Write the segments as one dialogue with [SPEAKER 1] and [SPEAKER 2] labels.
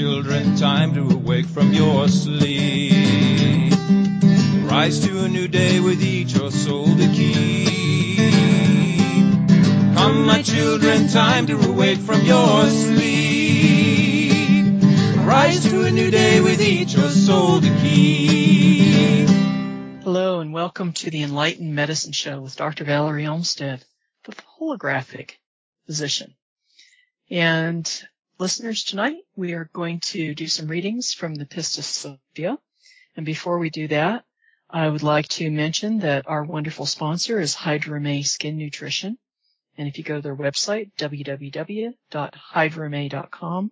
[SPEAKER 1] children, time to awake from your sleep. Rise to a new day with each your soul to keep. Come, my children, time to awake from your sleep. Rise to a new day with each your soul to keep.
[SPEAKER 2] Hello and welcome to the Enlightened Medicine Show with Dr. Valerie Olmsted, the holographic physician. And listeners, tonight we are going to do some readings from the Pistis Sophia. And before we do that, I would like to mention that our wonderful sponsor is Hydrame Skin Nutrition. And if you go to their website, www.hydrame.com,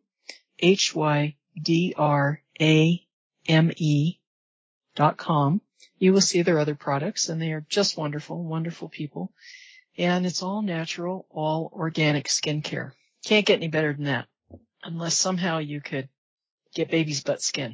[SPEAKER 2] hydrame.com, you will see their other products, and they are just wonderful, wonderful people. And it's all natural, all organic skincare. Can't get any better than that, unless somehow you could get baby's butt skin.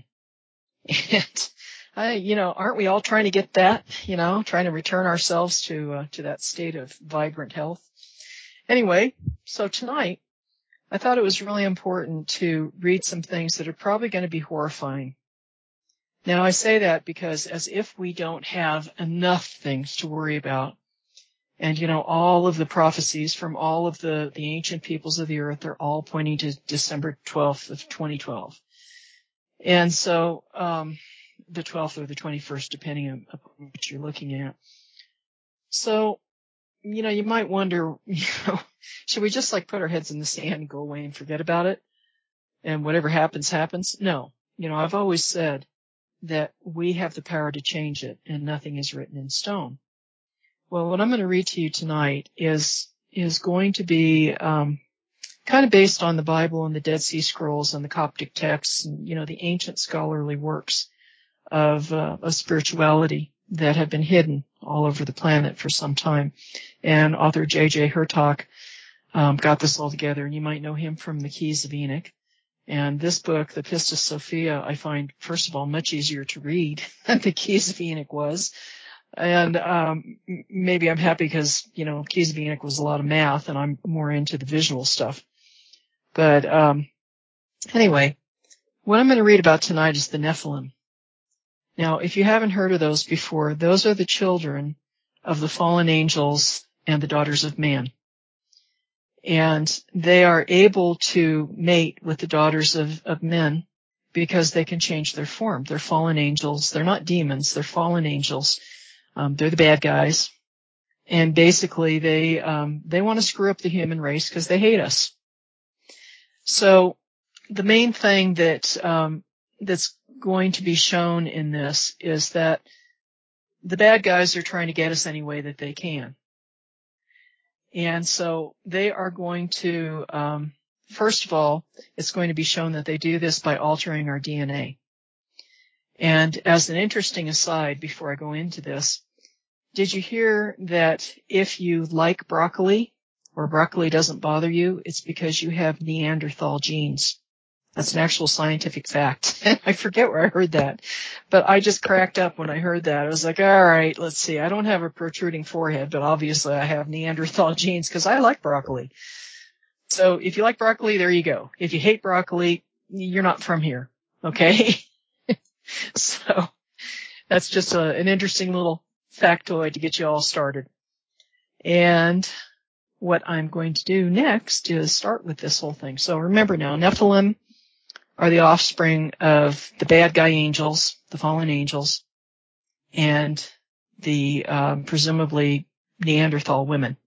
[SPEAKER 2] And, aren't we all trying to get that, trying to return ourselves to that state of vibrant health? Anyway, so tonight, I thought it was really important to read some things that are probably going to be horrifying. Now, I say that because as if we don't have enough things to worry about. And, all of the prophecies from all of the ancient peoples of the earth are all pointing to December 12th of 2012. And so, the 12th or the 21st, depending on what you're looking at. So, you might wonder, should we just put our heads in the sand and go away and forget about it? And whatever happens, happens? No. I've always said that we have the power to change it and nothing is written in stone. Well, what I'm going to read to you tonight is going to be kind of based on the Bible and the Dead Sea Scrolls and the Coptic texts and, the ancient scholarly works of spirituality that have been hidden all over the planet for some time. And author J.J. Hertog got this all together, and you might know him from the Keys of Enoch. And this book, the Pistis Sophia, I find, first of all, much easier to read than the Keys of Enoch was. And maybe I'm happy because, Keys of Enoch was a lot of math, and I'm more into the visual stuff. But anyway, what I'm going to read about tonight is the Nephilim. Now, if you haven't heard of those before, those are the children of the fallen angels and the daughters of man. And they are able to mate with the daughters of men because they can change their form. They're fallen angels. They're not demons. They're fallen angels. They're the bad guys. And basically they want to screw up the human race because they hate us. So the main thing that's going to be shown in this is that the bad guys are trying to get us any way that they can. And so they are going to, first of all, it's going to be shown that they do this by altering our DNA. And as an interesting aside, before I go into this, did you hear that if you like broccoli or broccoli doesn't bother you, it's because you have Neanderthal genes? That's an actual scientific fact. I forget where I heard that, but I just cracked up when I heard that. I was like, all right, let's see. I don't have a protruding forehead, but obviously I have Neanderthal genes because I like broccoli. So if you like broccoli, there you go. If you hate broccoli, you're not from here. Okay. So that's just an interesting little factoid to get you all started. And what I'm going to do next is start with this whole thing. So remember now, Nephilim are the offspring of the bad guy angels, the fallen angels, and the presumably Neanderthal women.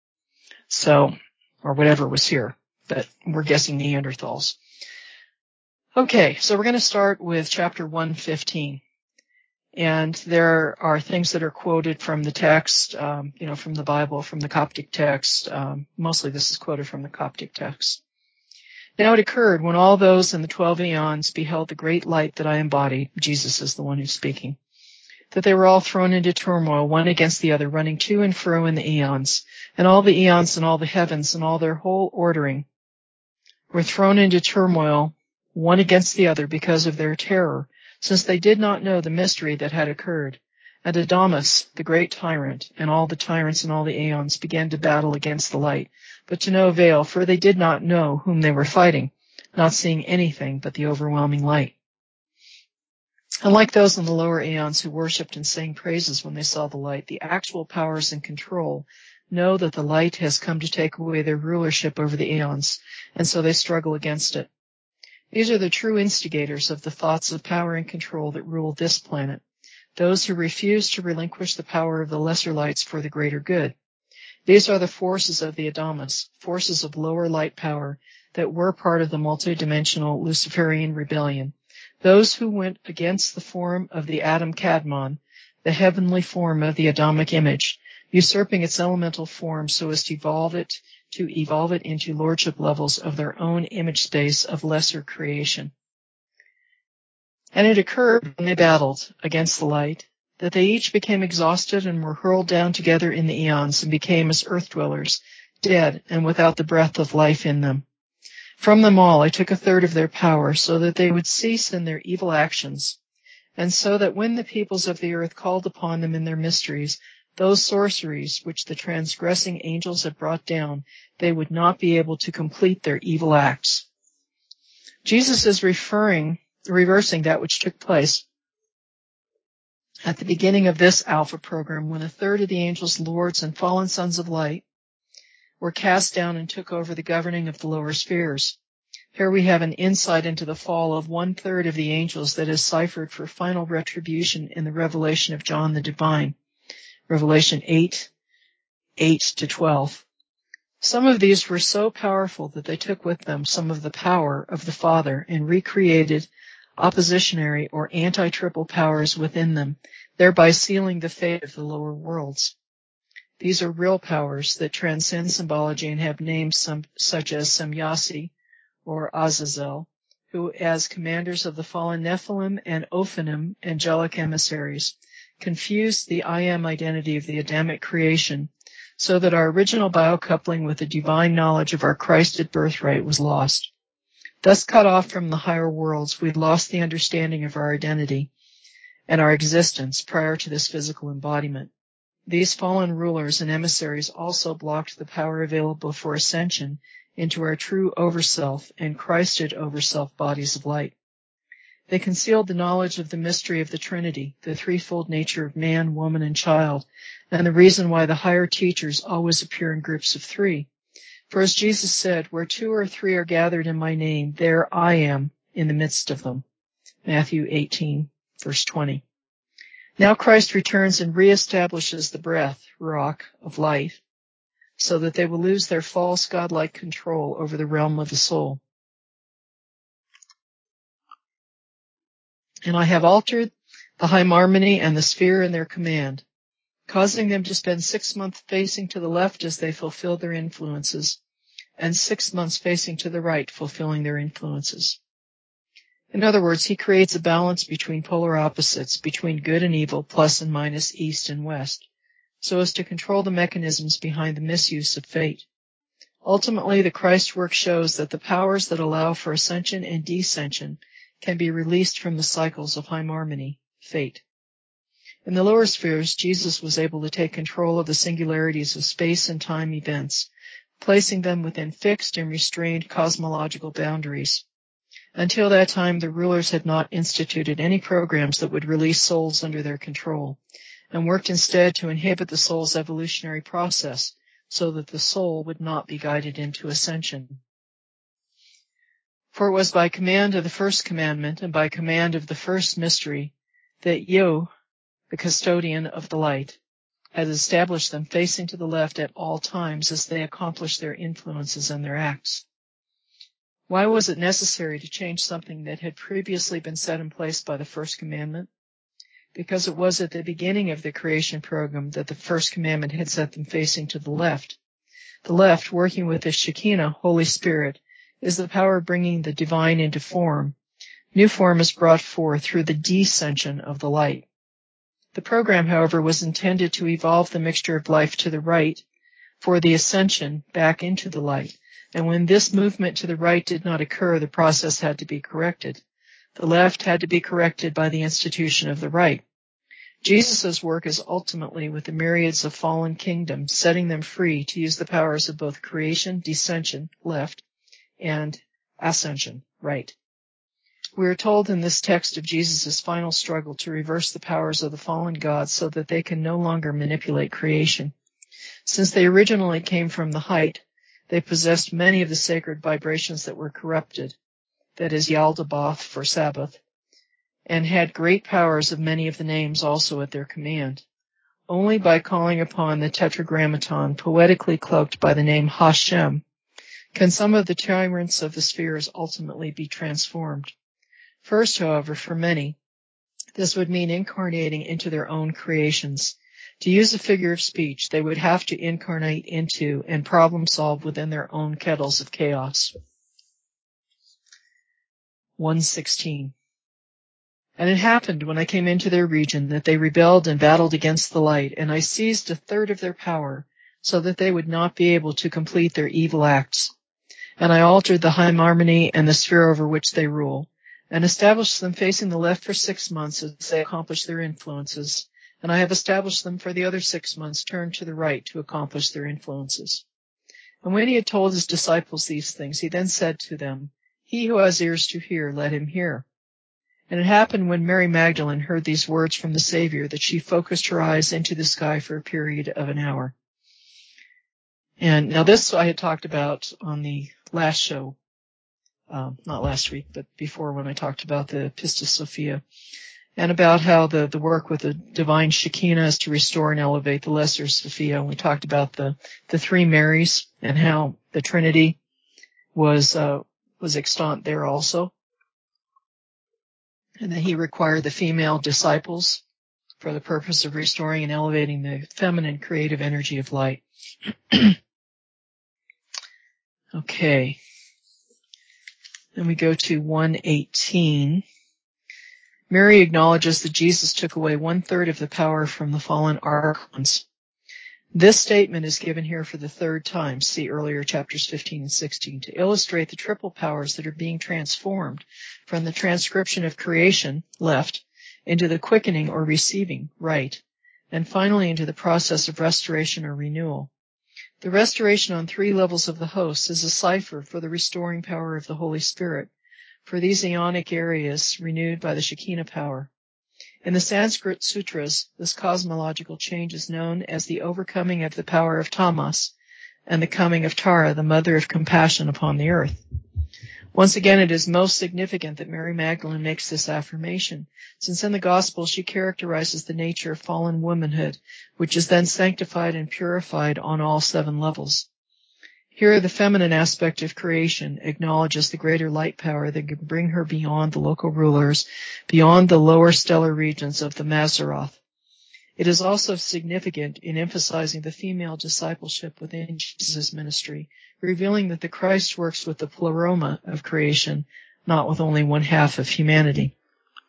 [SPEAKER 2] So, or whatever was here, but we're guessing Neanderthals. Okay, so we're going to start with chapter 115. And there are things that are quoted from the text, from the Bible, from the Coptic text. Mostly this is quoted from the Coptic text. Now it occurred when all those in the 12 eons beheld the great light that I embodied, Jesus is the one who's speaking, that they were all thrown into turmoil, one against the other, running to and fro in the eons. And all the eons and all the heavens and all their whole ordering were thrown into turmoil, one against the other, because of their terror, since they did not know the mystery that had occurred. And Adamus, the great tyrant, and all the tyrants and all the aeons began to battle against the light, but to no avail, for they did not know whom they were fighting, not seeing anything but the overwhelming light. Unlike those in the lower aeons who worshipped and sang praises when they saw the light, the actual powers in control know that the light has come to take away their rulership over the aeons, and so they struggle against it. These are the true instigators of the thoughts of power and control that rule this planet, those who refuse to relinquish the power of the lesser lights for the greater good. These are the forces of the Adamas, forces of lower light power that were part of the multidimensional Luciferian rebellion, those who went against the form of the Adam Kadmon, the heavenly form of the Adamic image, usurping its elemental form so as to evolve it into lordship levels of their own image space of lesser creation. And it occurred when they battled against the light that they each became exhausted and were hurled down together in the eons and became as earth dwellers, dead and without the breath of life in them. From them all I took a third of their power so that they would cease in their evil actions, and so that when the peoples of the earth called upon them in their mysteries, those sorceries which the transgressing angels had brought down, they would not be able to complete their evil acts. Jesus is reversing that which took place at the beginning of this Alpha program, when a third of the angels, lords, and fallen sons of light were cast down and took over the governing of the lower spheres. Here we have an insight into the fall of 1/3 of the angels that is ciphered for final retribution in the revelation of John the Divine, Revelation 8:8-12. Some of these were so powerful that they took with them some of the power of the Father and recreated oppositionary or anti-triple powers within them, thereby sealing the fate of the lower worlds. These are real powers that transcend symbology and have names such as Semyasi or Azazel, who, as commanders of the fallen Nephilim and Ophanim, angelic emissaries, confused the I Am identity of the Adamic creation so that our original biocoupling with the divine knowledge of our Christed birthright was lost. Thus cut off from the higher worlds, we lost the understanding of our identity and our existence prior to this physical embodiment. These fallen rulers and emissaries also blocked the power available for ascension into our true overself and Christed overself bodies of light. They concealed the knowledge of the mystery of the Trinity, the threefold nature of man, woman, and child, and the reason why the higher teachers always appear in groups of 3. For as Jesus said, where 2 or 3 are gathered in my name, there I am in the midst of them. Matthew 18, verse 20. Now Christ returns and reestablishes the breath, Ruach, of light, so that they will lose their false godlike control over the realm of the soul. And I have altered the Hymarmony and the sphere in their command, causing them to spend 6 months facing to the left as they fulfill their influences, and 6 months facing to the right, fulfilling their influences. In other words, he creates a balance between polar opposites, between good and evil, plus and minus, east and west, so as to control the mechanisms behind the misuse of fate. Ultimately, the Christ work shows that the powers that allow for ascension and descension can be released from the cycles of Hymarmony, fate. In the lower spheres, Jesus was able to take control of the singularities of space and time events, placing them within fixed and restrained cosmological boundaries. Until that time, the rulers had not instituted any programs that would release souls under their control, and worked instead to inhibit the soul's evolutionary process so that the soul would not be guided into ascension. For it was by command of the first commandment and by command of the first mystery that Yo, the custodian of the light, had established them facing to the left at all times as they accomplished their influences and their acts. Why was it necessary to change something that had previously been set in place by the first commandment? Because it was at the beginning of the creation program that the first commandment had set them facing to the left. The left, working with the Shekinah, Holy Spirit, is the power bringing the divine into form. New form is brought forth through the descension of the light. The program, however, was intended to evolve the mixture of life to the right for the ascension back into the light. And when this movement to the right did not occur, the process had to be corrected. The left had to be corrected by the institution of the right. Jesus' work is ultimately with the myriads of fallen kingdoms, setting them free to use the powers of both creation, descension, left, and ascension, right. We are told in this text of Jesus' final struggle to reverse the powers of the fallen gods so that they can no longer manipulate creation. Since they originally came from the height, they possessed many of the sacred vibrations that were corrupted, that is Yaldabaoth for Sabbath, and had great powers of many of the names also at their command. Only by calling upon the Tetragrammaton, poetically cloaked by the name Hashem, can some of the tyrants of the spheres ultimately be transformed. First, however, for many, this would mean incarnating into their own creations. To use a figure of speech, they would have to incarnate into and problem solve within their own kettles of chaos. 1:16. And it happened when I came into their region that they rebelled and battled against the light, and I seized a third of their power, so that they would not be able to complete their evil acts. And I altered the high harmony and the sphere over which they rule, and established them facing the left for 6 months as they accomplish their influences, and I have established them for the other 6 months turned to the right to accomplish their influences. And when he had told his disciples these things, he then said to them, He who has ears to hear, let him hear. And it happened when Mary Magdalene heard these words from the Savior that she focused her eyes into the sky for a period of an hour. And now this I had talked about on the last show, not last week, but before, when I talked about the Pistis Sophia, and about how the work with the divine Shekinah is to restore and elevate the lesser Sophia. And we talked about the three Marys and how the Trinity was extant there also, and that he required the female disciples for the purpose of restoring and elevating the feminine creative energy of light. Okay. Then we go to 1:18. Mary acknowledges that Jesus took away 1/3 of the power from the fallen archons. This statement is given here for the third time, see earlier chapters 15 and 16, to illustrate the triple powers that are being transformed from the transcription of creation, left, into the quickening or receiving, right, and finally into the process of restoration or renewal. The restoration on 3 levels of the host is a cipher for the restoring power of the Holy Spirit, for these ionic areas renewed by the Shekinah power. In the Sanskrit sutras, this cosmological change is known as the overcoming of the power of Tamas and the coming of Tara, the mother of compassion upon the earth. Once again, it is most significant that Mary Magdalene makes this affirmation, since in the Gospel she characterizes the nature of fallen womanhood, which is then sanctified and purified on all 7 levels. Here, the feminine aspect of creation acknowledges the greater light power that can bring her beyond the local rulers, beyond the lower stellar regions of the Mazzaroth. It is also significant in emphasizing the female discipleship within Jesus' ministry, revealing that the Christ works with the pleroma of creation, not with only 1/2 of humanity.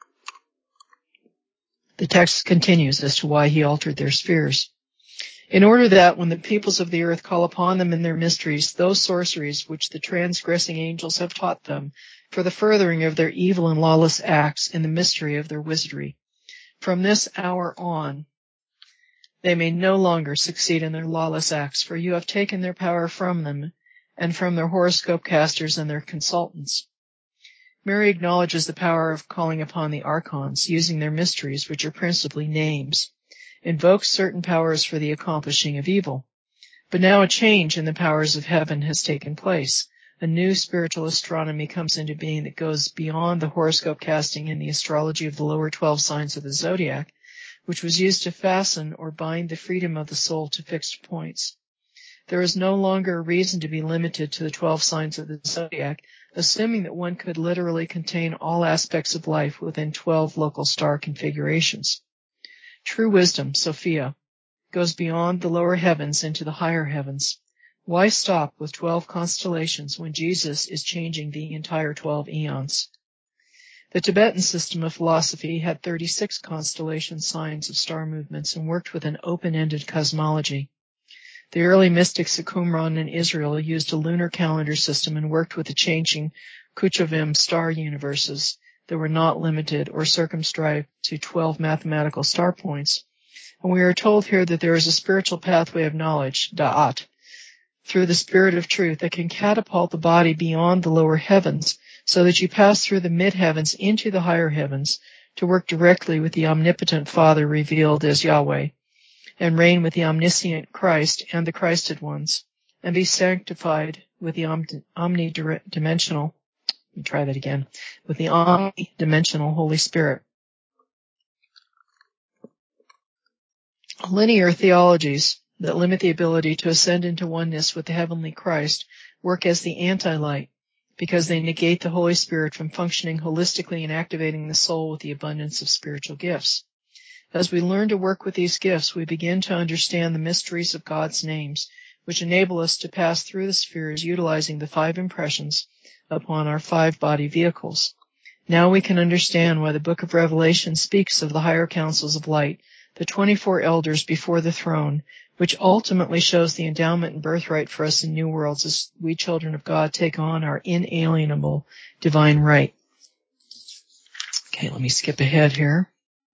[SPEAKER 2] The text continues as to why he altered their spheres. In order that, when the peoples of the earth call upon them in their mysteries, those sorceries which the transgressing angels have taught them, for the furthering of their evil and lawless acts in the mystery of their wizardry, from this hour on, they may no longer succeed in their lawless acts, for you have taken their power from them, and from their horoscope casters and their consultants. Mary acknowledges the power of calling upon the archons, using their mysteries, which are principally names, invokes certain powers for the accomplishing of evil. But now a change in the powers of heaven has taken place. A new spiritual astronomy comes into being that goes beyond the horoscope casting and the astrology of the lower 12 signs of the zodiac, which was used to fasten or bind the freedom of the soul to fixed points. There is no longer a reason to be limited to the 12 signs of the zodiac, assuming that one could literally contain all aspects of life within 12 local star configurations. True wisdom, Sophia, goes beyond the lower heavens into the higher heavens. Why stop with 12 constellations when Jesus is changing the entire 12 eons? The Tibetan system of philosophy had 36 constellation signs of star movements and worked with an open-ended cosmology. The early mystics of Qumran in Israel used a lunar calendar system and worked with the changing Kuchavim star universes that were not limited or circumscribed to 12 mathematical star points. And we are told here that there is a spiritual pathway of knowledge, Da'at, through the Spirit of truth that can catapult the body beyond the lower heavens so that you pass through the mid-heavens into the higher heavens to work directly with the omnipotent Father revealed as Yahweh and reign with the omniscient Christ and the Christed ones and be sanctified with the omnidimensional, with the omnidimensional Holy Spirit. Linear theologies that limit the ability to ascend into oneness with the heavenly Christ work as the anti-light because they negate the Holy Spirit from functioning holistically and activating the soul with the abundance of spiritual gifts. As we learn to work with these gifts, we begin to understand the mysteries of God's names, which enable us to pass through the spheres utilizing the 5 impressions upon our 5 body vehicles. Now we can understand why the book of Revelation speaks of the higher councils of light, the 24 elders before the throne, which ultimately shows the endowment and birthright for us in new worlds as we children of God take on our inalienable divine right. Okay, let me skip ahead here.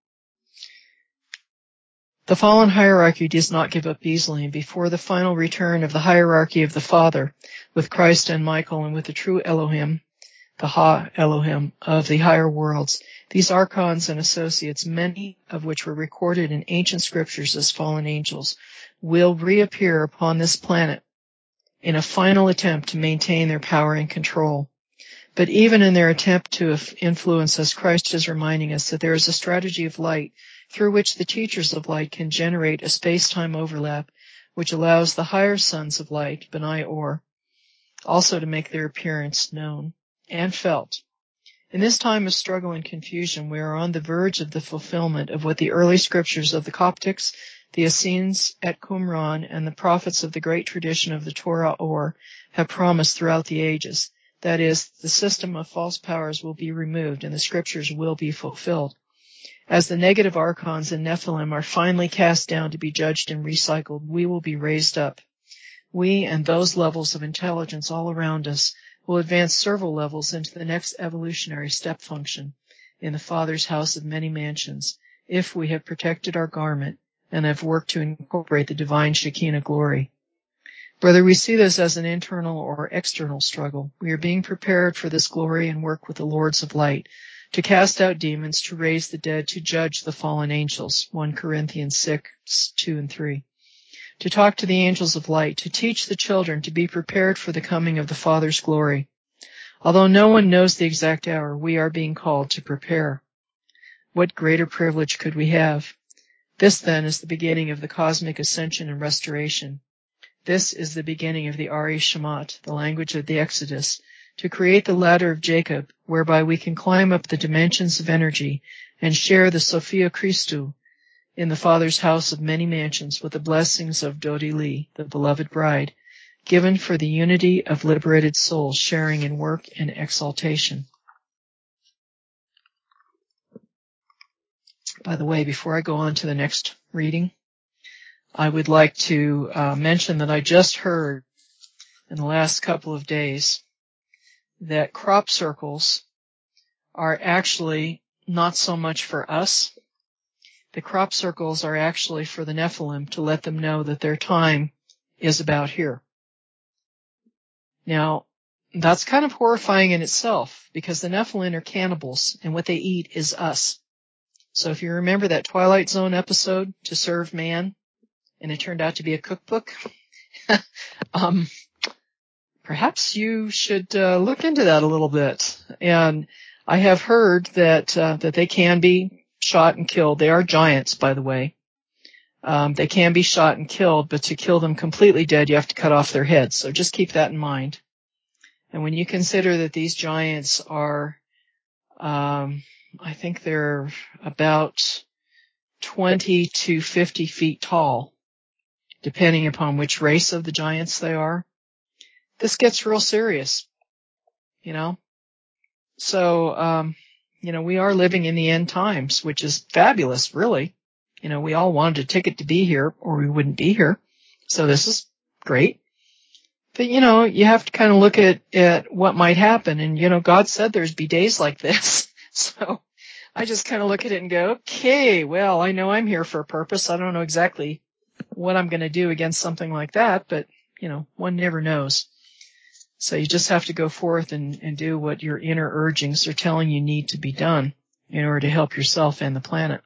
[SPEAKER 2] The fallen hierarchy does not give up easily, and before the final return of the hierarchy of the Father, with Christ and Michael and with the true Elohim, the Ha-Elohim of the higher worlds, these archons and associates, many of which were recorded in ancient scriptures as fallen angels, will reappear upon this planet in a final attempt to maintain their power and control. But even in their attempt to influence us, Christ is reminding us that there is a strategy of light through which the teachers of light can generate a space-time overlap, which allows the higher sons of light, B'nai Or, also to make their appearance known and felt. In this time of struggle and confusion, we are on the verge of the fulfillment of what the early scriptures of the Coptics, the Essenes at Qumran, and the prophets of the great tradition of the Torah Or have promised throughout the ages. That is, the system of false powers will be removed and the scriptures will be fulfilled. As the negative archons and Nephilim are finally cast down to be judged and recycled, we will be raised up. We and those levels of intelligence all around us will advance several levels into the next evolutionary step function in the Father's house of many mansions, if we have protected our garment and have worked to incorporate the divine Shekinah glory. Whether we see this as an internal or external struggle, we are being prepared for this glory and work with the Lords of Light, to cast out demons, to raise the dead, to judge the fallen angels, 1 Corinthians 6, 2 and 3. To talk to the angels of light, to teach the children to be prepared for the coming of the Father's glory. Although no one knows the exact hour, we are being called to prepare. What greater privilege could we have? This, then, is the beginning of the cosmic ascension and restoration. This is the beginning of the Ari Shemat, the language of the Exodus, to create the ladder of Jacob, whereby we can climb up the dimensions of energy and share the Sophia Christou in the Father's house of many mansions with the blessings of Dodi Li, the beloved bride, given for the unity of liberated souls sharing in work and exaltation. By the way, before I go on to the next reading, I would like to mention that I just heard in the last couple of days that crop circles are actually not so much for us. The crop circles are actually for the Nephilim to let them know that their time is about here. Now, that's kind of horrifying in itself because the Nephilim are cannibals and what they eat is us. So if you remember that Twilight Zone episode, To Serve Man, and it turned out to be a cookbook, perhaps you should look into that a little bit. And I have heard that they can be shot and killed. They are giants, by the way. They can be shot and killed, but to kill them completely dead, you have to cut off their heads. So just keep that in mind. And when you consider that these giants are, I think they're about 20 to 50 feet tall, depending upon which race of the giants they are, this gets real serious, you know. So, we are living in the end times, which is fabulous, really. You know, we all wanted a ticket to be here or we wouldn't be here. So this is great. But, you have to kind of look at what might happen. And, God said there'd be days like this. So I just kind of look at it and go, okay, well, I know I'm here for a purpose. I don't know exactly what I'm going to do against something like that, but one never knows. So you just have to go forth and do what your inner urgings are telling you need to be done in order to help yourself and the planet.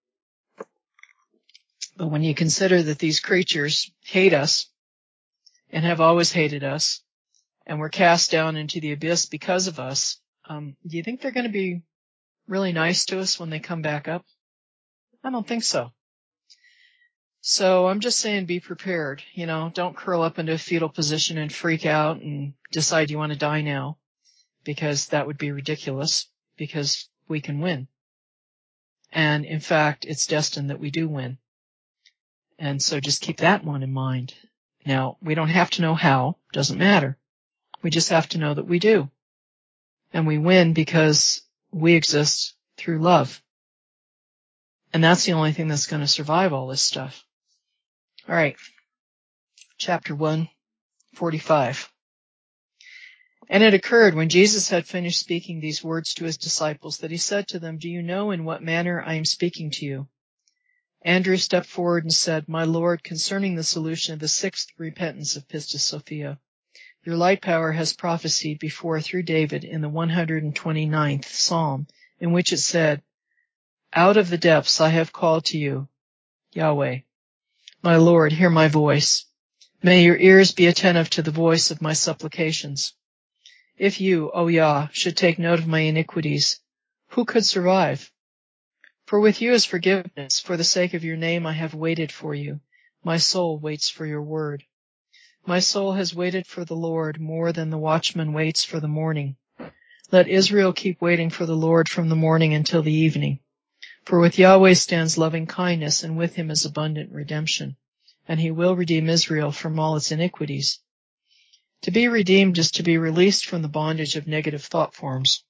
[SPEAKER 2] But when you consider that these creatures hate us and have always hated us and were cast down into the abyss because of us, do you think they're going to be really nice to us when they come back up? I don't think so. So I'm just saying be prepared. Don't curl up into a fetal position and freak out and decide you want to die now, because that would be ridiculous, because we can win. And in fact, it's destined that we do win. And so just keep that one in mind. Now, we don't have to know how, doesn't matter. We just have to know that we do. And we win because we exist through love. And that's the only thing that's going to survive all this stuff. All right. Chapter 1:45. And it occurred when Jesus had finished speaking these words to his disciples that he said to them, "Do you know in what manner I am speaking to you?" Andrew stepped forward and said, "My Lord, concerning the solution of the sixth repentance of Pistis Sophia, your light power has prophesied before through David in the 129th Psalm, in which it said, 'Out of the depths I have called to you, Yahweh. My Lord, hear my voice. May your ears be attentive to the voice of my supplications. If you, O Yah, should take note of my iniquities, who could survive? For with you is forgiveness. For the sake of your name I have waited for you. My soul waits for your word. My soul has waited for the Lord more than the watchman waits for the morning. Let Israel keep waiting for the Lord from the morning until the evening. For with Yahweh stands loving kindness, and with him is abundant redemption. And he will redeem Israel from all its iniquities.' To be redeemed is to be released from the bondage of negative thought forms.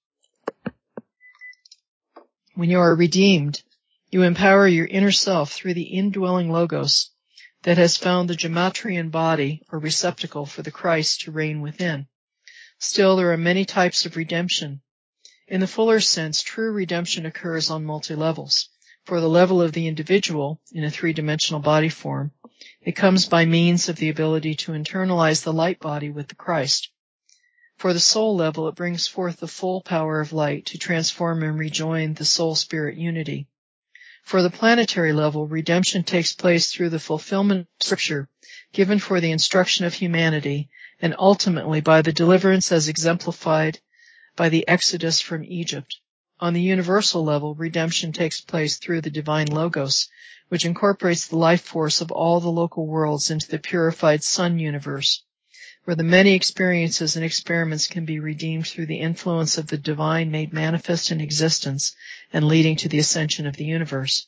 [SPEAKER 2] When you are redeemed, you empower your inner self through the indwelling Logos that has found the gematrian body or receptacle for the Christ to reign within. Still, there are many types of redemption. In the fuller sense, true redemption occurs on multi-levels. For the level of the individual, in a three-dimensional body form, it comes by means of the ability to internalize the light body with the Christ. For the soul level, it brings forth the full power of light to transform and rejoin the soul-spirit unity. For the planetary level, redemption takes place through the fulfillment of Scripture given for the instruction of humanity, and ultimately by the deliverance as exemplified by the Exodus from Egypt. On the universal level, redemption takes place through the divine Logos, which incorporates the life force of all the local worlds into the purified sun universe, where the many experiences and experiments can be redeemed through the influence of the divine made manifest in existence and leading to the ascension of the universe.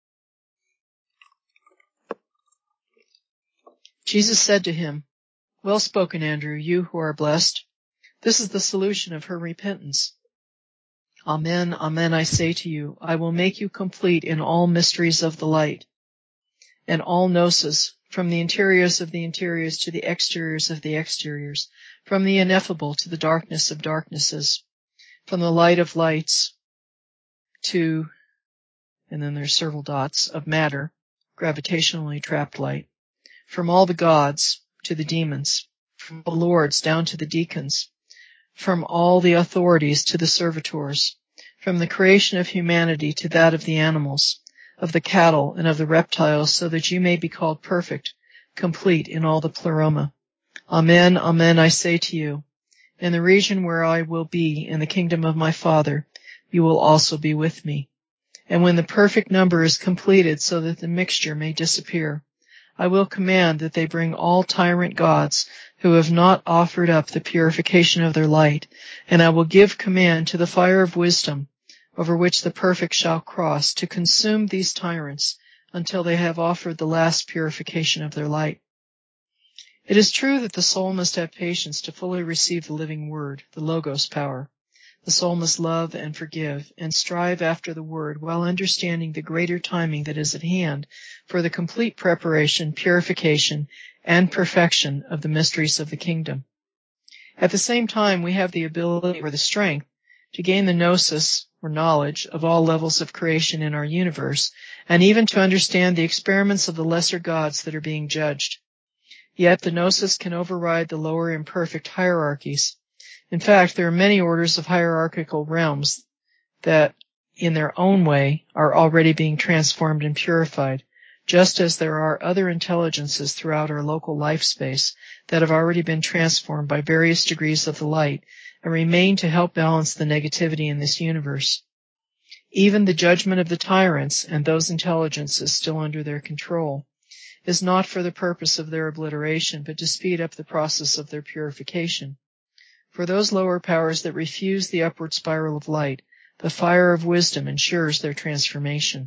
[SPEAKER 2] Jesus said to him, "Well spoken, Andrew, you who are blessed. This is the solution of her repentance. Amen, amen, I say to you, I will make you complete in all mysteries of the light, and all gnosis, from the interiors of the interiors to the exteriors of the exteriors, from the ineffable to the darkness of darknesses, from the light of lights to," and then there's several dots, "of matter, gravitationally trapped light, from all the gods to the demons, from the lords down to the deacons, from all the authorities to the servitors, from the creation of humanity to that of the animals, of the cattle and of the reptiles, so that you may be called perfect, complete in all the pleroma. Amen, amen, I say to you, in the region where I will be in the kingdom of my Father, you will also be with me. And when the perfect number is completed so that the mixture may disappear, I will command that they bring all tyrant gods who have not offered up the purification of their light, and I will give command to the fire of wisdom, over which the perfect shall cross, to consume these tyrants until they have offered the last purification of their light. It is true that the soul must have patience to fully receive the living word, the Logos power. The soul must love and forgive and strive after the word while understanding the greater timing that is at hand for the complete preparation, purification, and perfection of the mysteries of the kingdom. At the same time, we have the ability or the strength to gain the gnosis or knowledge of all levels of creation in our universe, and even to understand the experiments of the lesser gods that are being judged. Yet the gnosis can override the lower imperfect hierarchies. In fact, there are many orders of hierarchical realms that, in their own way, are already being transformed and purified, just as there are other intelligences throughout our local life space that have already been transformed by various degrees of the light and remain to help balance the negativity in this universe. Even the judgment of the tyrants and those intelligences still under their control is not for the purpose of their obliteration, but to speed up the process of their purification. For those lower powers that refuse the upward spiral of light, the fire of wisdom ensures their transformation.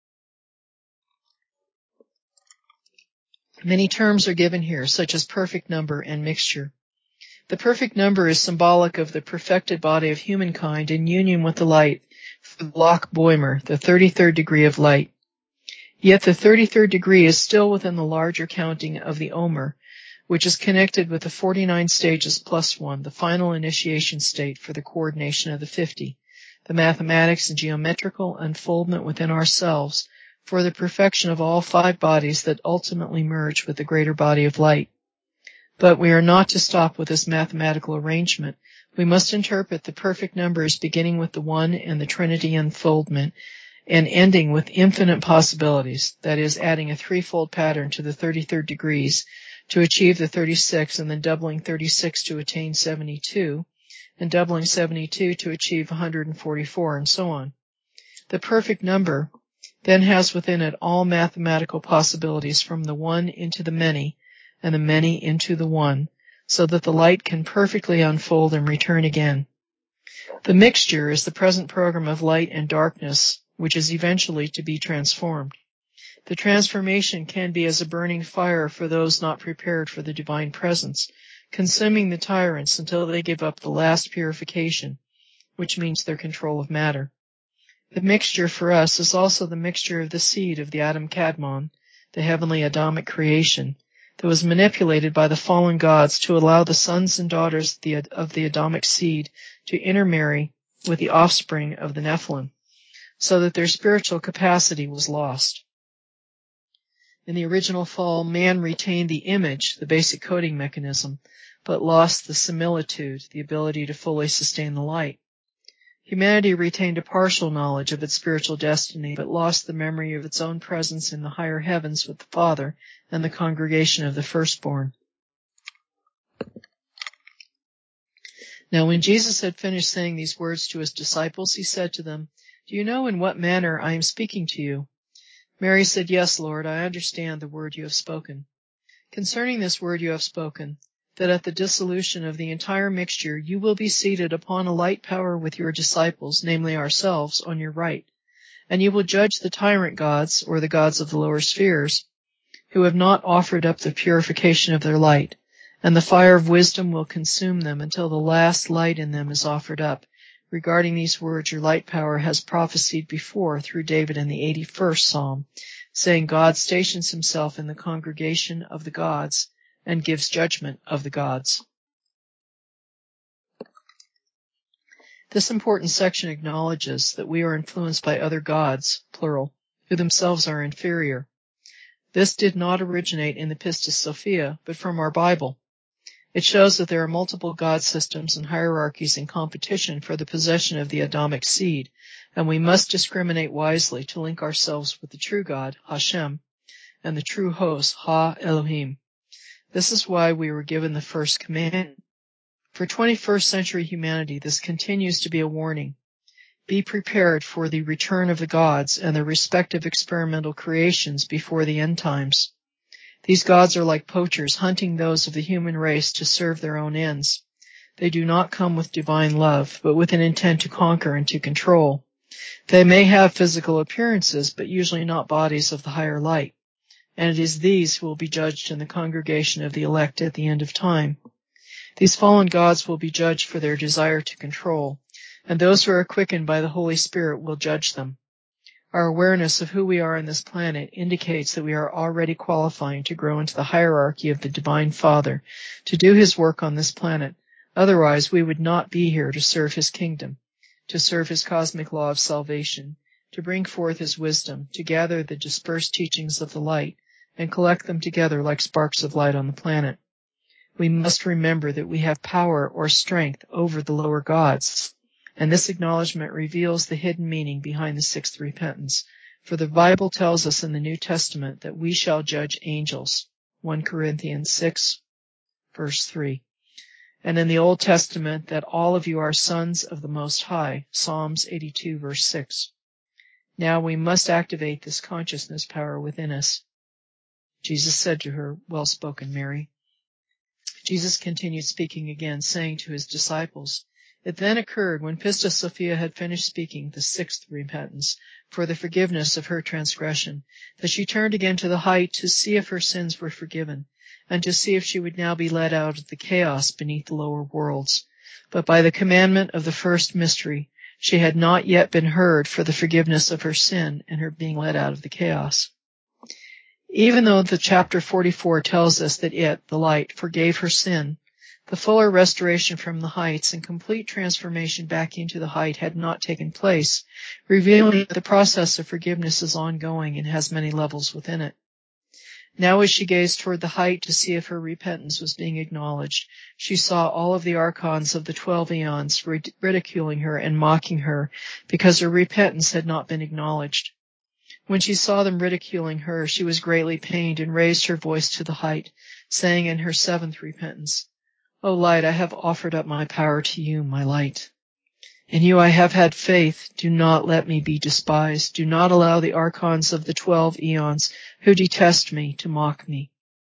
[SPEAKER 2] Many terms are given here, such as perfect number and mixture. The perfect number is symbolic of the perfected body of humankind in union with the light for Loch Boimer, the 33rd degree of light. Yet the 33rd degree is still within the larger counting of the Omer, which is connected with the 49 stages plus 1, the final initiation state for the coordination of the 50, the mathematics and geometrical unfoldment within ourselves for the perfection of all 5 bodies that ultimately merge with the greater body of light. But we are not to stop with this mathematical arrangement. We must interpret the perfect numbers beginning with the 1 and the Trinity unfoldment and ending with infinite possibilities, that is, adding a threefold pattern to the 33rd degrees to achieve the 36, and then doubling 36 to attain 72, and doubling 72 to achieve 144, and so on. The perfect number then has within it all mathematical possibilities from the 1 into the many, and the many into the 1, so that the light can perfectly unfold and return again. The mixture is the present program of light and darkness, which is eventually to be transformed. The transformation can be as a burning fire for those not prepared for the divine presence, consuming the tyrants until they give up the last purification, which means their control of matter. The mixture for us is also the mixture of the seed of the Adam Kadmon, the heavenly Adamic creation, that was manipulated by the fallen gods to allow the sons and daughters of the Adamic seed to intermarry with the offspring of the Nephilim, so that their spiritual capacity was lost. In the original fall, man retained the image, the basic coding mechanism, but lost the similitude, the ability to fully sustain the light. Humanity retained a partial knowledge of its spiritual destiny, but lost the memory of its own presence in the higher heavens with the Father and the congregation of the firstborn. Now, when Jesus had finished saying these words to his disciples, he said to them, "Do you know in what manner I am speaking to you?" Mary said, "Yes, Lord, I understand the word you have spoken." "Concerning this word you have spoken, that at the dissolution of the entire mixture you will be seated upon a light power with your disciples, namely ourselves, on your right, and you will judge the tyrant gods, or the gods of the lower spheres, who have not offered up the purification of their light, and the fire of wisdom will consume them until the last light in them is offered up. Regarding these words, your light power has prophesied before through David in the 81st Psalm, saying God stations himself in the congregation of the gods and gives judgment of the gods." This important section acknowledges that we are influenced by other gods, plural, who themselves are inferior. This did not originate in the Pistis Sophia, but from our Bible. It shows that there are multiple god systems and hierarchies in competition for the possession of the Adamic seed, and we must discriminate wisely to link ourselves with the true God, Hashem, and the true host, Ha Elohim. This is why we were given the first command. For 21st century humanity, this continues to be a warning. Be prepared for the return of the gods and their respective experimental creations before the end times. These gods are like poachers hunting those of the human race to serve their own ends. They do not come with divine love, but with an intent to conquer and to control. They may have physical appearances, but usually not bodies of the higher light. And it is these who will be judged in the congregation of the elect at the end of time. These fallen gods will be judged for their desire to control, and those who are quickened by the Holy Spirit will judge them. Our awareness of who we are on this planet indicates that we are already qualifying to grow into the hierarchy of the Divine Father, to do His work on this planet. Otherwise, we would not be here to serve His kingdom, to serve His cosmic law of salvation, to bring forth His wisdom, to gather the dispersed teachings of the light, and collect them together like sparks of light on the planet. We must remember that we have power or strength over the lower gods, and this acknowledgement reveals the hidden meaning behind the sixth repentance. For the Bible tells us in the New Testament that we shall judge angels, 1 Corinthians 6, verse 3. And in the Old Testament that all of you are sons of the Most High, Psalms 82, verse 6. Now we must activate this consciousness power within us. Jesus said to her, "Well spoken, Mary." Jesus continued speaking again, saying to his disciples, "It then occurred, when Pistis Sophia had finished speaking the sixth repentance for the forgiveness of her transgression, that she turned again to the height to see if her sins were forgiven, and to see if she would now be led out of the chaos beneath the lower worlds. But by the commandment of the first mystery, she had not yet been heard for the forgiveness of her sin and her being led out of the chaos." Even though the chapter 44 tells us that it, the light, forgave her sin, the fuller restoration from the heights and complete transformation back into the height had not taken place, revealing that the process of forgiveness is ongoing and has many levels within it. Now as she gazed toward the height to see if her repentance was being acknowledged, she saw all of the archons of the 12 eons ridiculing her and mocking her because her repentance had not been acknowledged. When she saw them ridiculing her, she was greatly pained and raised her voice to the height, saying in her seventh repentance, "O light, I have offered up my power to you, my light. In you I have had faith. Do not let me be despised. Do not allow the archons of the 12 eons who detest me to mock me."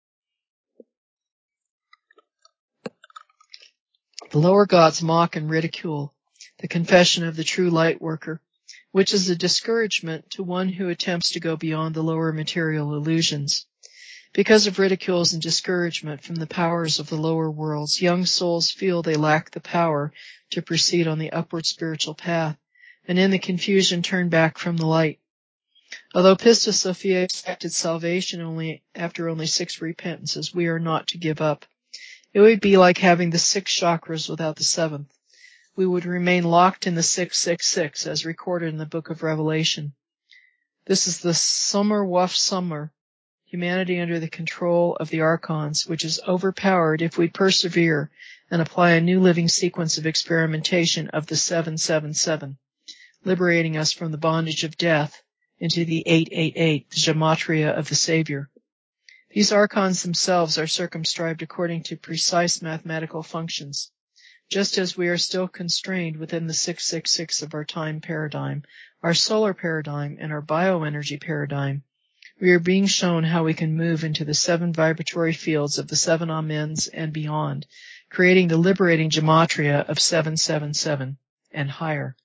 [SPEAKER 2] The lower gods mock and ridicule the confession of the true light worker, which is a discouragement to one who attempts to go beyond the lower material illusions. Because of ridicules and discouragement from the powers of the lower worlds, young souls feel they lack the power to proceed on the upward spiritual path, and in the confusion turn back from the light. Although Pistis Sophia expected salvation after only 6 repentances, we are not to give up. It would be like having the 6 chakras without the 7th. We would remain locked in the 666 as recorded in the book of Revelation. This is the Summer Wuf Summer, humanity under the control of the archons, which is overpowered if we persevere and apply a new living sequence of experimentation of the 777, liberating us from the bondage of death into the 888, the gematria of the Savior. These archons themselves are circumscribed according to precise mathematical functions. Just as we are still constrained within the 666 of our time paradigm, our solar paradigm, and our bioenergy paradigm, we are being shown how we can move into the 7 vibratory fields of the 7 Amens and beyond, creating the liberating gematria of 777 and higher.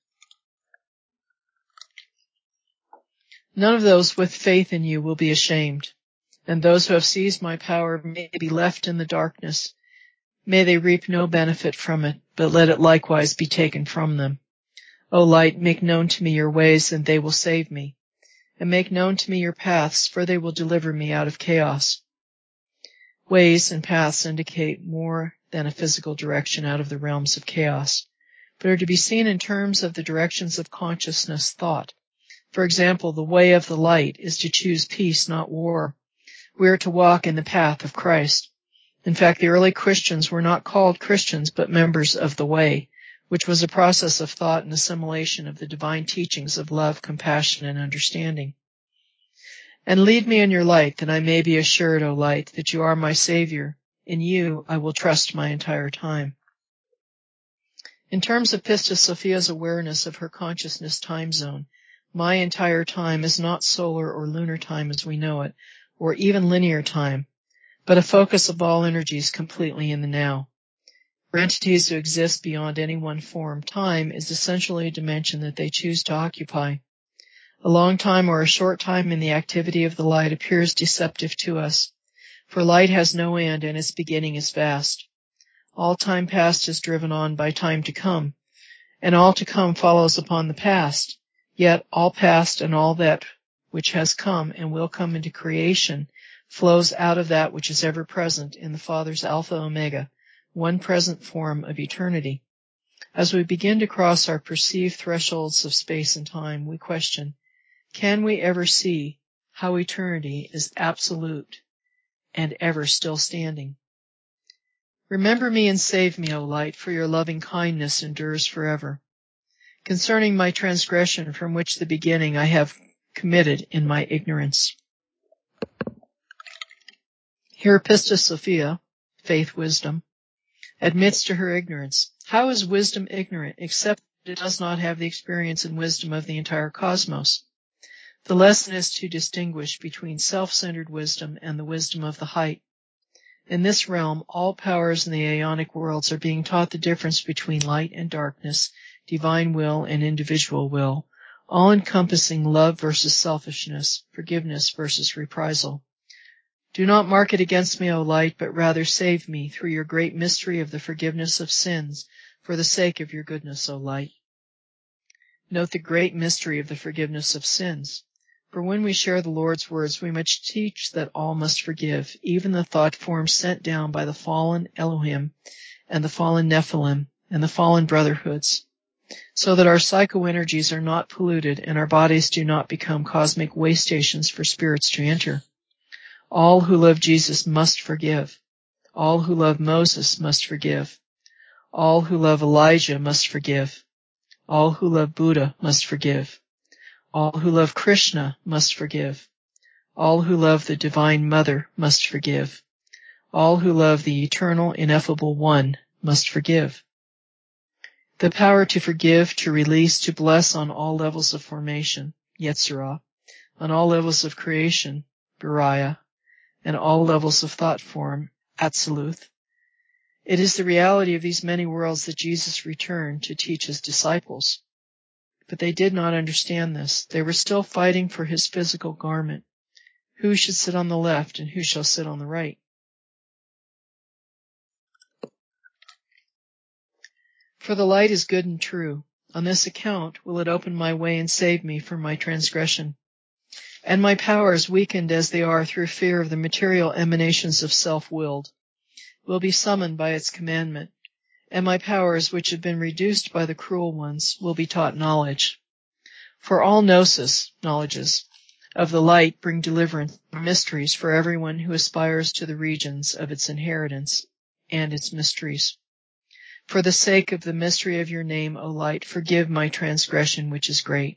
[SPEAKER 2] None of those with faith in you will be ashamed, and those who have seized my power may be left in the darkness. May they reap no benefit from it, but let it likewise be taken from them. O light, make known to me your ways, and they will save me. And make known to me your paths, for they will deliver me out of chaos. Ways and paths indicate more than a physical direction out of the realms of chaos, but are to be seen in terms of the directions of consciousness thought. For example, the way of the light is to choose peace, not war. We are to walk in the path of Christ. In fact, the early Christians were not called Christians, but members of the Way, which was a process of thought and assimilation of the divine teachings of love, compassion, and understanding. And lead me in your light, that I may be assured, O light, that you are my Savior. In you I will trust my entire time. In terms of Pistis Sophia's awareness of her consciousness time zone, my entire time is not solar or lunar time as we know it, or even linear time, but a focus of all energies completely in the now. For entities who exist beyond any one form, time is essentially a dimension that they choose to occupy. A long time or a short time in the activity of the light appears deceptive to us, for light has no end and its beginning is vast. All time past is driven on by time to come, and all to come follows upon the past, yet all past and all that which has come and will come into creation flows out of that which is ever present in the Father's Alpha Omega, one present form of eternity. As we begin to cross our perceived thresholds of space and time, we question, can we ever see how eternity is absolute and ever still standing. Remember me and save me, O light, for your loving kindness endures forever. Concerning my transgression from which the beginning I have committed in my ignorance. Here Pistis Sophia, faith wisdom, admits to her ignorance. How is wisdom ignorant, except that it does not have the experience and wisdom of the entire cosmos? The lesson is to distinguish between self-centered wisdom and the wisdom of the height. In this realm, all powers in the aeonic worlds are being taught the difference between light and darkness, divine will and individual will, all encompassing love versus selfishness, forgiveness versus reprisal. Do not mark it against me, O light, but rather save me through your great mystery of the forgiveness of sins, for the sake of your goodness, O light. Note the great mystery of the forgiveness of sins. For when we share the Lord's words, we must teach that all must forgive, even the thought forms sent down by the fallen Elohim and the fallen Nephilim and the fallen brotherhoods, so that our psychoenergies are not polluted and our bodies do not become cosmic way stations for spirits to enter. All who love Jesus must forgive. All who love Moses must forgive. All who love Elijah must forgive. All who love Buddha must forgive. All who love Krishna must forgive. All who love the Divine Mother must forgive. All who love the Eternal, Ineffable One must forgive. The power to forgive, to release, to bless on all levels of formation, Yetzirah, on all levels of creation, Beriah, and all levels of thought form, Atziluth. It is the reality of these many worlds that Jesus returned to teach his disciples. But they did not understand this. They were still fighting for his physical garment. Who should sit on the left and who shall sit on the right? For the light is good and true. On this account will it open my way and save me from my transgression. And my powers, weakened as they are through fear of the material emanations of self-willed, will be summoned by its commandment. And my powers, which have been reduced by the cruel ones, will be taught knowledge. For all knowledges of the light bring deliverance and mysteries for everyone who aspires to the regions of its inheritance and its mysteries. For the sake of the mystery of your name, O light, forgive my transgression, which is great.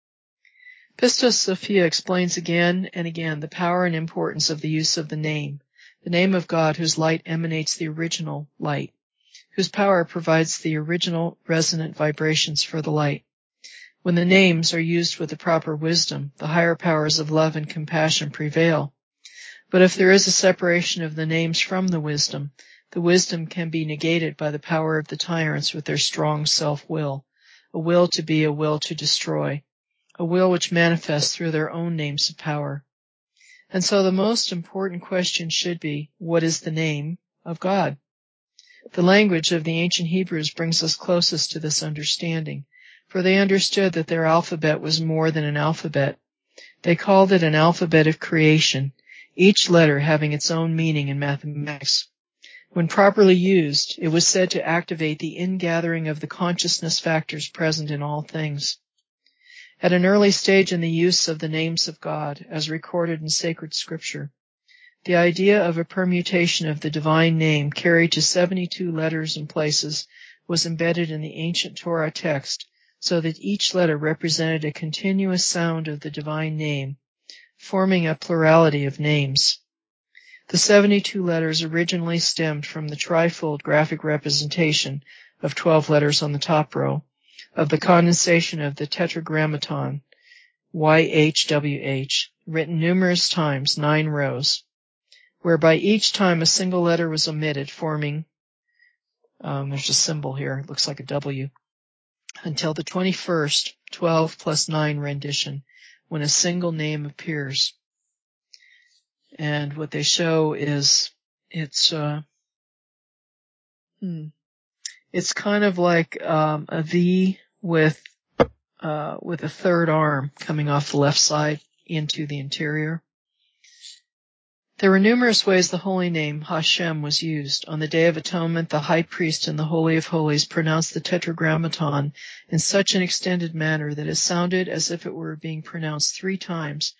[SPEAKER 2] Pistis Sophia explains again and again the power and importance of the use of the name of God, whose light emanates the original light, whose power provides the original resonant vibrations for the light. When the names are used with the proper wisdom, the higher powers of love and compassion prevail. But if there is a separation of the names from the wisdom can be negated by the power of the tyrants with their strong self-will, a will to be, a will to destroy, a will which manifests through their own names of power. And so the most important question should be, what is the name of God? The language of the ancient Hebrews brings us closest to this understanding, for they understood that their alphabet was more than an alphabet. They called it an alphabet of creation, each letter having its own meaning in mathematics. When properly used, it was said to activate the ingathering of the consciousness factors present in all things. At an early stage in the use of the names of God, as recorded in sacred scripture, the idea of a permutation of the divine name carried to 72 letters and places was embedded in the ancient Torah text, so that each letter represented a continuous sound of the divine name, forming a plurality of names. The 72 letters originally stemmed from the trifold graphic representation of 12 letters on the top row of the condensation of the Tetragrammaton, YHWH, written numerous times, 9 rows, whereby each time a single letter was omitted, forming, there's a symbol here, it looks like a W, until the 21st 12 plus 9 rendition, when a single name appears. And what they show is it's kind of like a V with a third arm coming off the left side into the interior. There were numerous ways the holy name Hashem was used. On the Day of Atonement, the high priest in the Holy of Holies pronounced the Tetragrammaton in such an extended manner that it sounded as if it were being pronounced 3 times,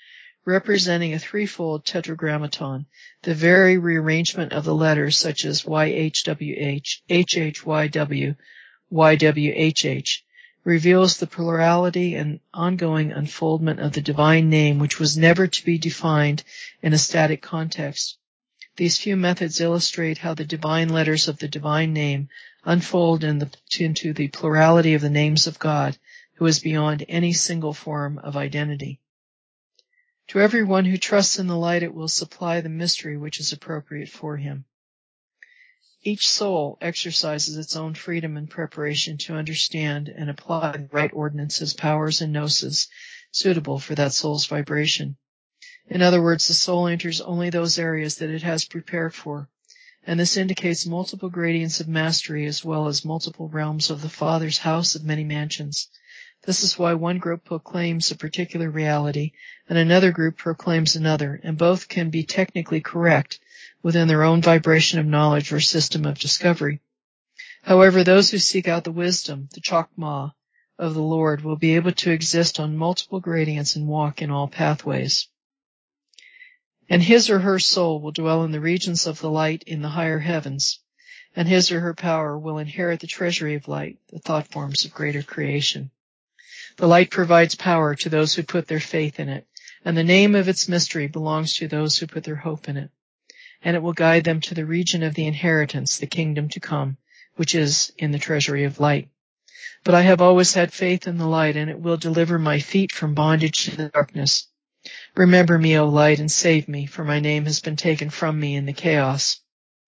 [SPEAKER 2] representing a threefold tetragrammaton, the very rearrangement of the letters such as YHWH, HHYW, YWHH, reveals the plurality and ongoing unfoldment of the divine name, which was never to be defined in a static context. These few methods illustrate how the divine letters of the divine name unfold into the plurality of the names of God, who is beyond any single form of identity. To everyone who trusts in the light, it will supply the mystery which is appropriate for him. Each soul exercises its own freedom and preparation to understand and apply the right ordinances, powers, and gnosis suitable for that soul's vibration. In other words, the soul enters only those areas that it has prepared for, and this indicates multiple gradients of mastery as well as multiple realms of the Father's house of many mansions. This is why one group proclaims a particular reality and another group proclaims another, and both can be technically correct within their own vibration of knowledge or system of discovery. However, those who seek out the wisdom, the Chokmah of the Lord, will be able to exist on multiple gradients and walk in all pathways. And his or her soul will dwell in the regions of the light in the higher heavens, and his or her power will inherit the treasury of light, the thought forms of greater creation. The light provides power to those who put their faith in it, and the name of its mystery belongs to those who put their hope in it. And it will guide them to the region of the inheritance, the kingdom to come, which is in the treasury of light. But I have always had faith in the light, and it will deliver my feet from bondage to the darkness. Remember me, O light, and save me, for my name has been taken from me in the chaos.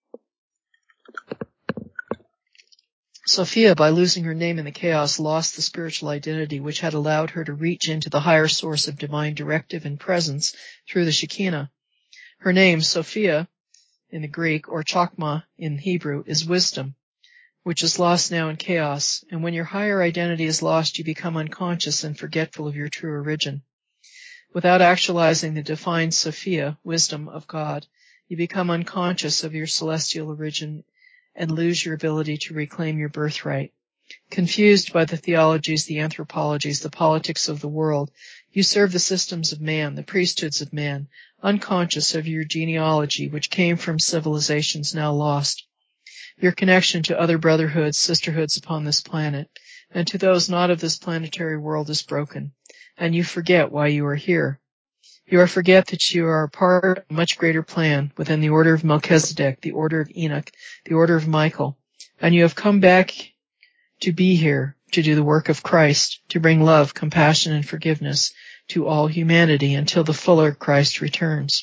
[SPEAKER 2] Sophia, by losing her name in the chaos, lost the spiritual identity which had allowed her to reach into the higher source of divine directive and presence through the Shekinah. Her name, Sophia, in the Greek, or Chokmah in Hebrew, is wisdom, which is lost now in chaos, and when your higher identity is lost, you become unconscious and forgetful of your true origin. Without actualizing the defined Sophia, wisdom of God, you become unconscious of your celestial origin and lose your ability to reclaim your birthright. Confused by the theologies, the anthropologies, the politics of the world, you serve the systems of man, the priesthoods of man, unconscious of your genealogy, which came from civilizations now lost, your connection to other brotherhoods, sisterhoods upon this planet, and to those not of this planetary world is broken, and you forget why you are here. You forget that you are a part of a much greater plan within the order of Melchizedek, the order of Enoch, the order of Michael, and you have come back to be here, to do the work of Christ, to bring love, compassion, and forgiveness to all humanity until the fuller Christ returns.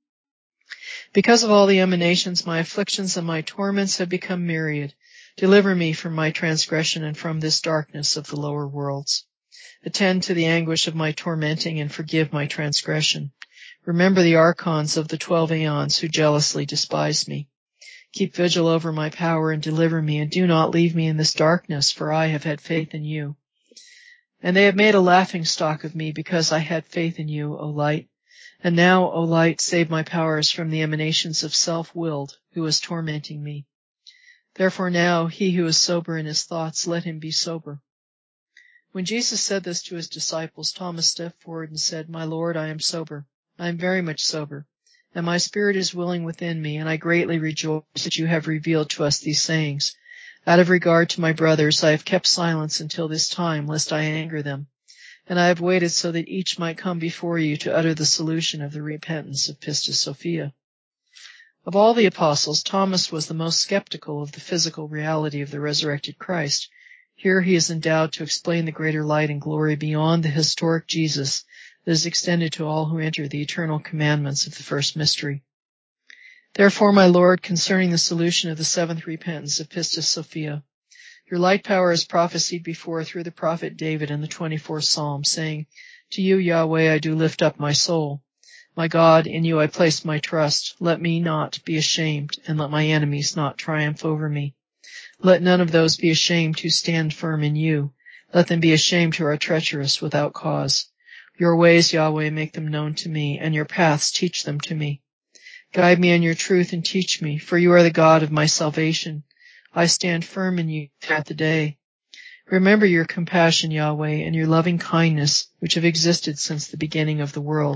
[SPEAKER 2] Because of all the emanations, my afflictions and my torments have become myriad. Deliver me from my transgression and from this darkness of the lower worlds. Attend to the anguish of my tormenting and forgive my transgression. Remember the archons of the 12 aeons who jealously despise me. Keep vigil over my power and deliver me, and do not leave me in this darkness, for I have had faith in you. And they have made a laughingstock of me because I had faith in you, O light. And now, O light, save my powers from the emanations of self-willed who is tormenting me. Therefore now, he who is sober in his thoughts, let him be sober. When Jesus said this to his disciples, Thomas stepped forward and said, My Lord, I am sober. I am very much sober, and my spirit is willing within me, and I greatly rejoice that you have revealed to us these sayings. Out of regard to my brothers, I have kept silence until this time, lest I anger them. And I have waited so that each might come before you to utter the solution of the repentance of Pistis Sophia. Of all the apostles, Thomas was the most skeptical of the physical reality of the resurrected Christ. Here he is endowed to explain the greater light and glory beyond the historic Jesus that is extended to all who enter the eternal commandments of the first mystery. Therefore, my Lord, concerning the solution of the seventh repentance of Pistis Sophia, your light power is prophesied before through the prophet David in the 24th Psalm, saying, To you, Yahweh, I do lift up my soul. My God, in you I place my trust. Let me not be ashamed, and let my enemies not triumph over me. Let none of those be ashamed who stand firm in you. Let them be ashamed who are treacherous without cause. Your ways, Yahweh, make them known to me, and your paths teach them to me. Guide me in your truth and teach me, for you are the God of my salvation. I stand firm in you throughout the day. Remember your compassion, Yahweh, and your loving kindness, which have existed since the beginning of the world.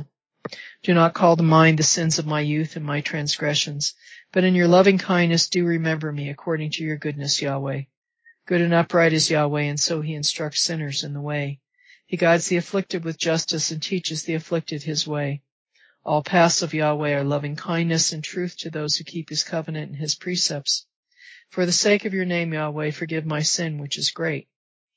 [SPEAKER 2] Do not call to mind the sins of my youth and my transgressions, but in your loving kindness do remember me according to your goodness, Yahweh. Good and upright is Yahweh, and so he instructs sinners in the way. He guides the afflicted with justice and teaches the afflicted his way. All paths of Yahweh are loving kindness and truth to those who keep his covenant and his precepts. For the sake of your name, Yahweh, forgive my sin, which is great.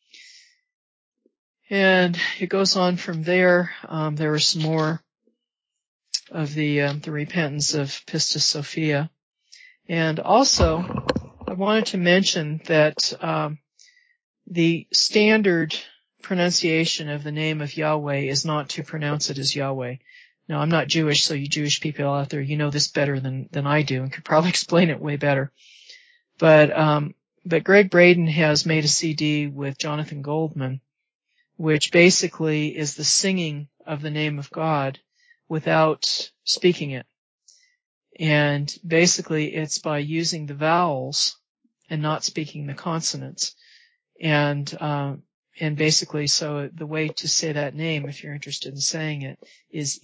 [SPEAKER 2] And it goes on from there. There were some more of the repentance of Pistis Sophia. And also, I wanted to mention that the standard pronunciation of the name of Yahweh is not to pronounce it as Yahweh. Now, I'm not Jewish, so you Jewish people out there, you know this better than I do and could probably explain it way better. But Greg Braden has made a CD with Jonathan Goldman, which basically is the singing of the name of God without speaking it. And basically it's by using the vowels and not speaking the consonants. And basically, so the way to say that name, if you're interested in saying it, is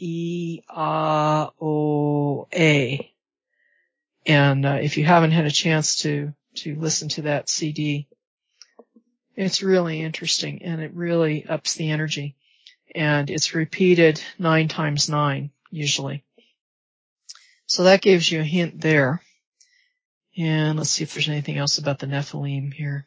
[SPEAKER 2] E-A-O-A. And if you haven't had a chance to listen to that CD, it's really interesting, and it really ups the energy. And it's repeated 9 times 9, usually. So that gives you a hint there. And let's see if there's anything else about the Nephilim here.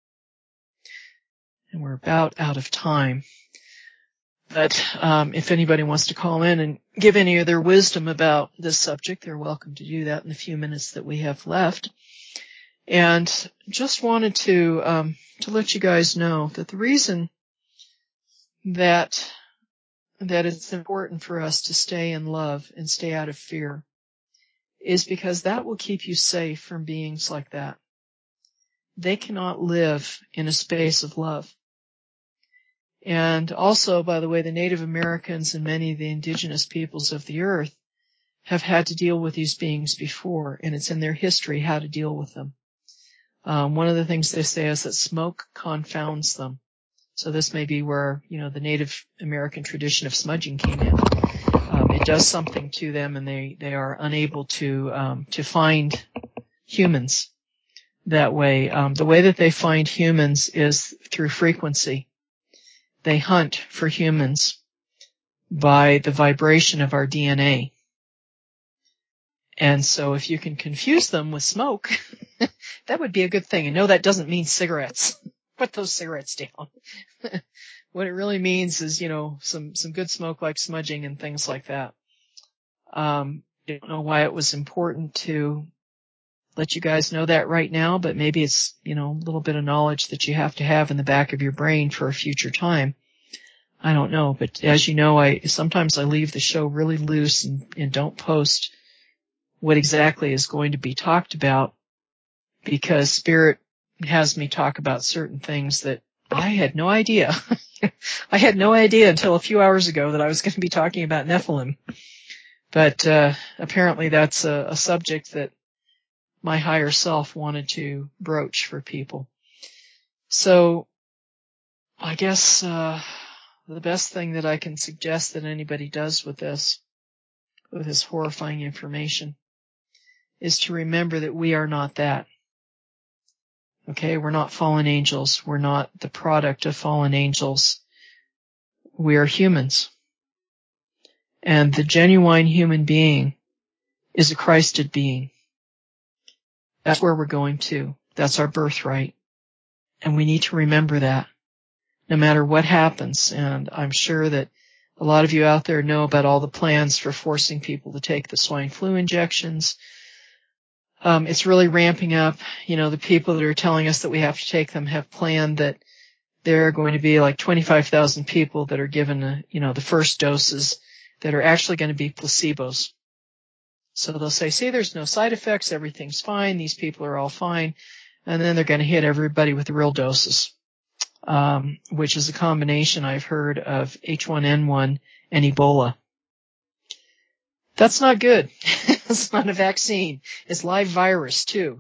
[SPEAKER 2] And we're about out of time. But if anybody wants to call in and give any of their wisdom about this subject, they're welcome to do that in the few minutes that we have left. And just wanted to let you guys know that the reason that it's important for us to stay in love and stay out of fear is because that will keep you safe from beings like that. They cannot live in a space of love. And also, by the way, the Native Americans and many of the indigenous peoples of the earth have had to deal with these beings before, and it's in their history how to deal with them. One of the things they say is that smoke confounds them. So this may be where, the Native American tradition of smudging came in. It does something to them, and they are unable to find humans that way. The way that they find humans is through frequency. They hunt for humans by the vibration of our DNA. And so if you can confuse them with smoke, that would be a good thing. And no, that doesn't mean cigarettes. Put those cigarettes down. What it really means is, some good smoke like smudging and things like that. I don't know why it was important to let you guys know that right now, but maybe it's, a little bit of knowledge that you have to have in the back of your brain for a future time. I don't know, but as you know, sometimes I leave the show really loose and don't post what exactly is going to be talked about, because Spirit has me talk about certain things that I had no idea. I had no idea until a few hours ago that I was going to be talking about Nephilim. But apparently that's a subject that my higher self wanted to broach for people. So I guess the best thing that I can suggest that anybody does with this horrifying information, is to remember that we are not that. Okay, we're not fallen angels. We're not the product of fallen angels. We are humans. And the genuine human being is a Christed being. That's where we're going to. That's our birthright. And we need to remember that no matter what happens. And I'm sure that a lot of you out there know about all the plans for forcing people to take the swine flu injections. It's really ramping up. The people that are telling us that we have to take them have planned that there are going to be like 25,000 people that are given, the first doses that are actually going to be placebos. So they'll say, see, there's no side effects. Everything's fine. These people are all fine. And then they're going to hit everybody with the real doses, which is a combination I've heard of H1N1 and Ebola. That's not good. It's not a vaccine. It's live virus too,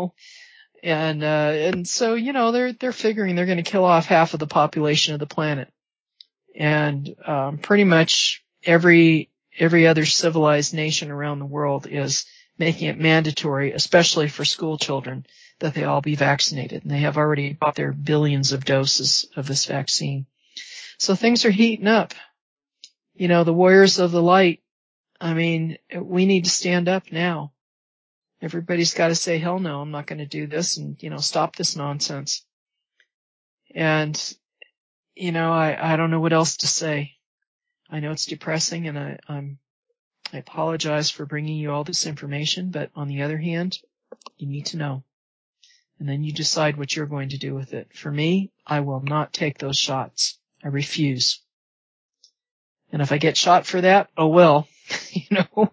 [SPEAKER 2] And so, they're figuring they're going to kill off half of the population of the planet. And pretty much every every other civilized nation around the world is making it mandatory, especially for school children, that they all be vaccinated. And they have already bought their billions of doses of this vaccine. So things are heating up. You know, the warriors of the light, I mean, we need to stand up now. Everybody's got to say, hell no, I'm not going to do this, and, you know, stop this nonsense. And, you know, I don't know what else to say. I know it's depressing, and I apologize for bringing you all this information, but on the other hand, you need to know. And then you decide what you're going to do with it. For me, I will not take those shots. I refuse. And if I get shot for that, oh well, you know.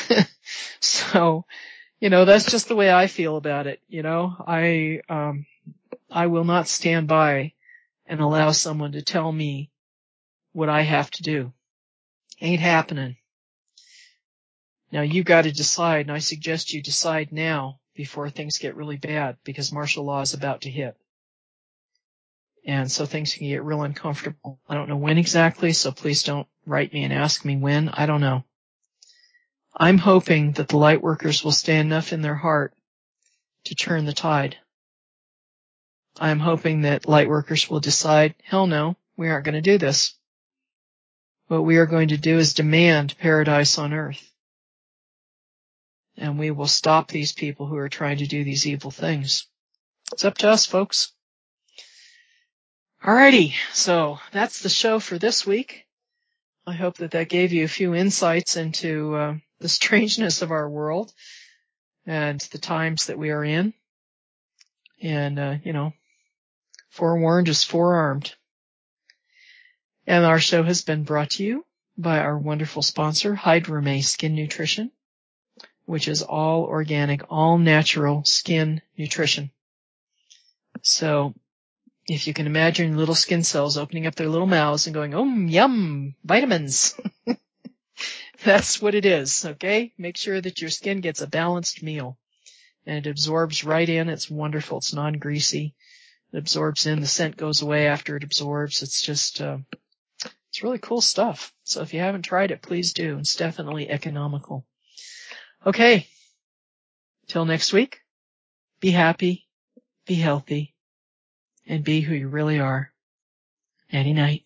[SPEAKER 2] So, you know, that's just the way I feel about it. You know, I will not stand by and allow someone to tell me what I have to do. Ain't happening. Now you got to decide, and I suggest you decide now before things get really bad, because martial law is about to hit. And so things can get real uncomfortable. I don't know when exactly, so please don't write me and ask me when. I don't know. I'm hoping that the light workers will stay enough in their heart to turn the tide. I'm hoping that light workers will decide, hell no, we aren't going to do this. What we are going to do is demand paradise on earth. And we will stop these people who are trying to do these evil things. It's up to us, folks. Alrighty, so that's the show for this week. I hope that gave you a few insights into the strangeness of our world and the times that we are in. And, you know, forewarned is forearmed. And our show has been brought to you by our wonderful sponsor, Hydrame Skin Nutrition, which is all organic, all natural skin nutrition. So if you can imagine little skin cells opening up their little mouths and going, yum, vitamins. That's what it is, okay? Make sure that your skin gets a balanced meal. And it absorbs right in. It's wonderful. It's non-greasy. It absorbs in. The scent goes away after it absorbs. It's just, it's really cool stuff. So if you haven't tried it, please do. It's definitely economical. Okay. Till next week, be happy, be healthy, and be who you really are. Nighty night.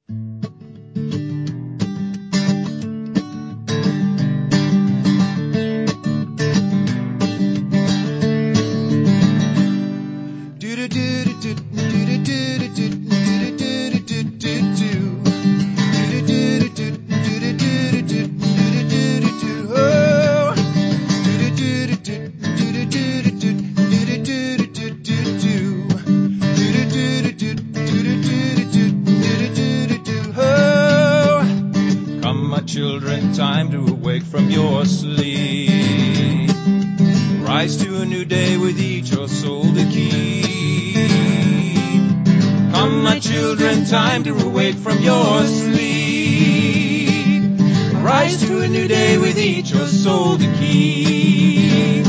[SPEAKER 1] Children, time to awake from your sleep. Rise to a new day with each your soul to keep. Come, my children, time to awake from your sleep. Rise to a new day with each your soul to keep.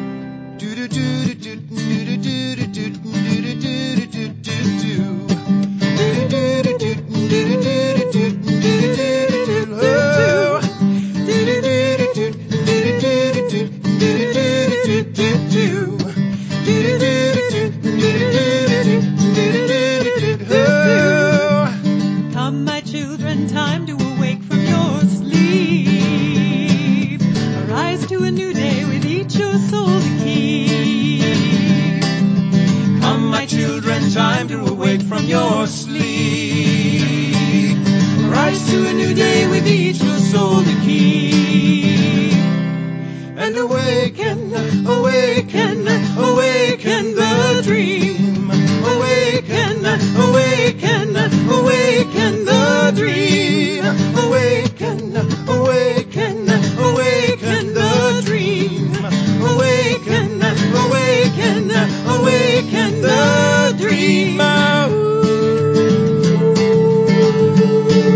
[SPEAKER 3] Come, my children, time to awake from your sleep. Arise to a new day with each your soul to keep.
[SPEAKER 1] Come, my children, time to awake from your sleep. Rise to a new day with each your soul to keep. And awaken, awaken, awaken the dream. Awaken, awaken, awaken the dream. Awaken, awaken, awaken the dream. Awaken, awaken, awaken the dream.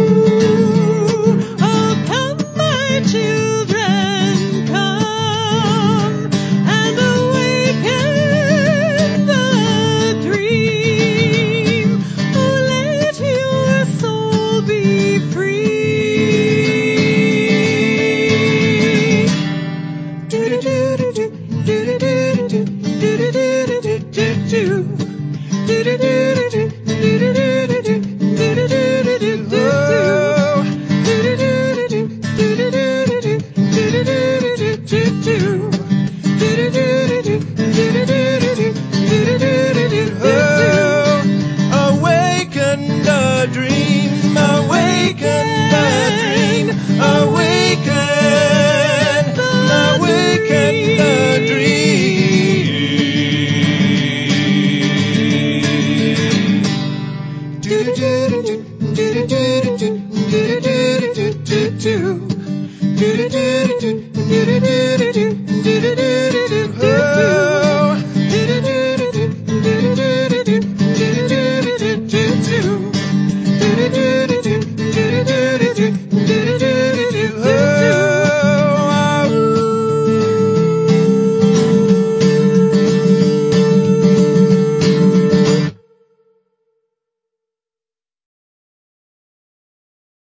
[SPEAKER 3] Oh, come, my children, come.
[SPEAKER 1] do do do do do do do do do do do do do